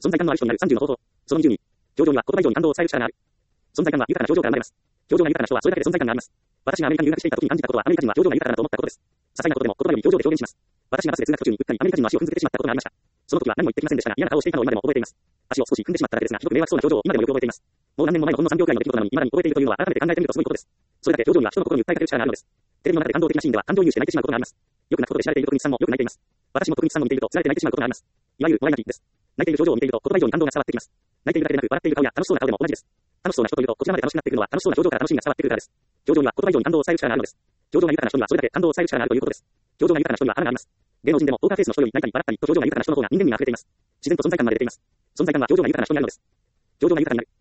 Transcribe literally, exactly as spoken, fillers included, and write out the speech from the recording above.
存在感のある人になるさんじゅうの方法。そのにじゅうに。表情には言葉以上に感動を伝える力がある。存在感は豊かな表情から生まれます。表情が豊かな人はそれだけで存在感があります。私がアメリカに留学していた時に感じたことは、アメリカ人は表情が豊かだなと思ったことです。些細なことでも言葉より表情で表現します。私がバスで通学途中にうっかりアメリカ人の足を踏んづけてしまったことがありました。その時は何も言ってきませんでしたが、嫌な顔をしていたのを今でも覚えています。足を少し踏んでしまっただけですが、ひどく迷惑そうな表情を今でもよく覚えています。もう何年も前のほんのさんびょうくらいの出来事なのに未だに覚えているというのは改めて考えてみるとすごいことです。それだけ表情には人の心に訴えかける力があるのです。テレビの中で感動的なシーンでは感情移入して泣いてしまうことがあります。よく泣くことで知られている徳光さんもよく泣いています。私も徳光さんを見ているとつられて泣いてしまうことがあります。いわゆる笑い泣きです。泣いている表情を見ていると言葉以上に感動が伝わってきます。泣いているだけでなく笑っている顔や楽しそうな顔でも同じです。楽しそうな人といるとこちらまで楽しくなってくるのは楽しそうな表情から楽しみが伝わってくるからです。表情には言葉以上に感動を伝える力があるのです。表情が豊かな人にはそれだけ感動を伝える力があるということです。表情が豊かな人には腹があります。芸能人でもポーカーフェイスの人より泣いたり笑ったりと表情が豊かな人の方が人間味が溢れています。自然と存在感が出ています。存在感は表情が豊かな人にあるのです。表情が豊かになる。